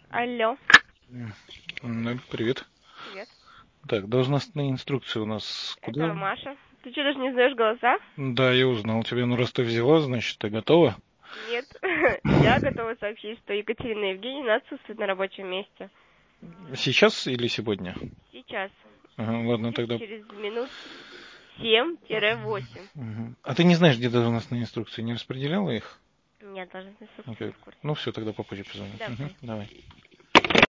Алло, Привет. привет. Так, должностные инструкции у нас Это куда? Маша. Ты что, даже не знаешь голоса? Да, я узнал тебя. Ну, раз ты взяла, значит, ты готова? Нет. Я готова сообщить, что Екатерина Евгеньевна отсутствует на рабочем месте. Сейчас или сегодня? Сейчас. Ага, ладно, Будет тогда. через минут 7-8. А ты не знаешь, где должностные инструкции? Не распределяла их? Нет, должностная инструкция не Окей. в курсе. Ну, все, тогда попозже позвоню. Давай. Давай.